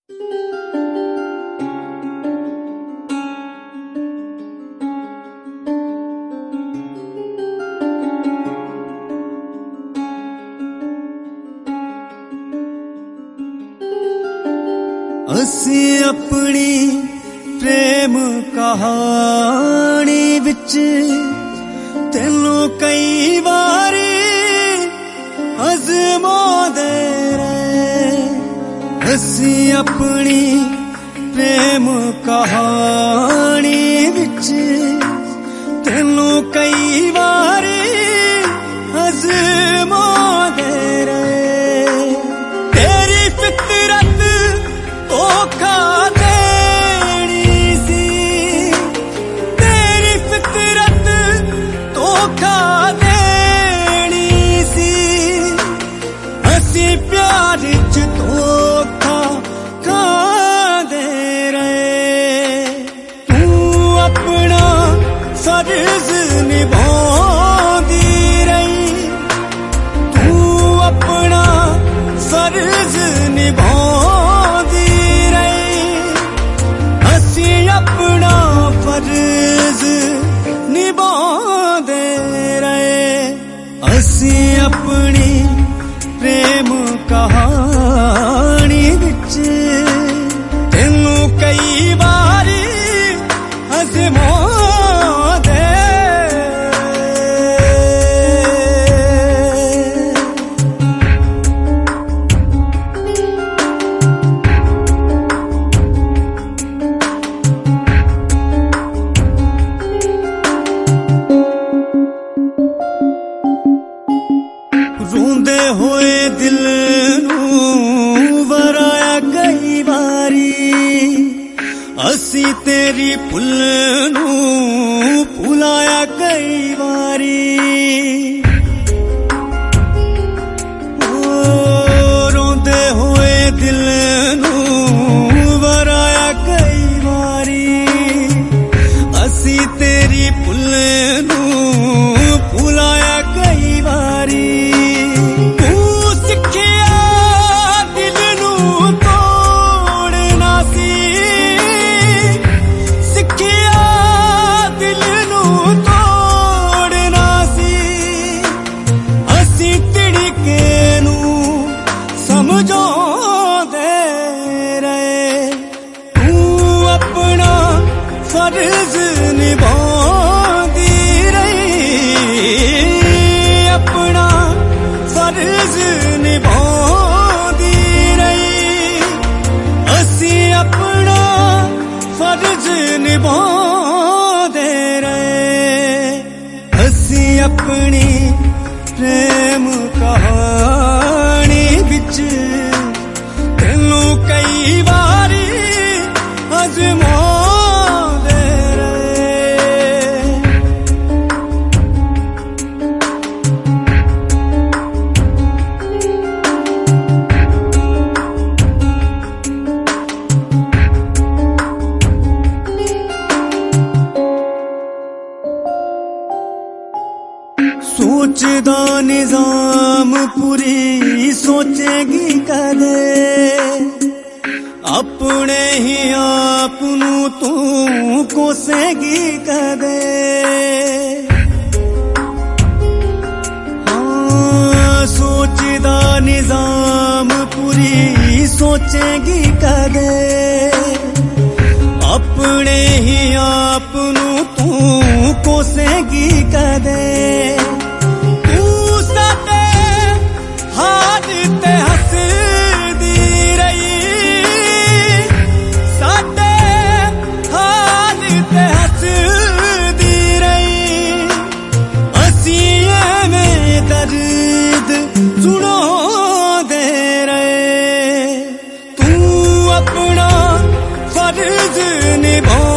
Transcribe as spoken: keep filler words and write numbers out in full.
असी अपनी प्रेम कहानी विच तेनों कई बारी अज़मांदे रहे। असी अपनी प्रेम कहानी विच तेनों कई बारी अज़मांदे रहे। तेरी फितरत धोखा देनी सी, तेरी फितरत धोखा देनी सी। असी प्यार च धोखा खांदे रहे। तू अपना फर्ज निभांदी रही, तू अपना फर्ज निभा अपना फर्ज निभांदे रहे। असी अपनी प्रेम कहानी विच तेनों कई बारी अज़मांदे। रोंदे होए दिल नूं वराया कई बारी, असी तेरी भुल नूं भुलाया कई बारी। ओ रोंदे होए दिल नूं वराया कई बारी, असी तेरी भुल नूं भुलाया कई बारी। फर्ज निभांदी रही, अपना फर्ज निभांदी रही। असी अपना फर्ज निभांदे रहे। असी अपनी प्रेम कहानी विच तेनों कई बारी अज़मा सोचदा निजाम पूरी सोचेगी कदे, अपने ही आप नूं तू कोसेगी कदे। हाँ सोचदा निजाम पूरी सोचेगी कदे, अपने ही आप नूं तू कोसेगी कदे। अपना फर्ज निभा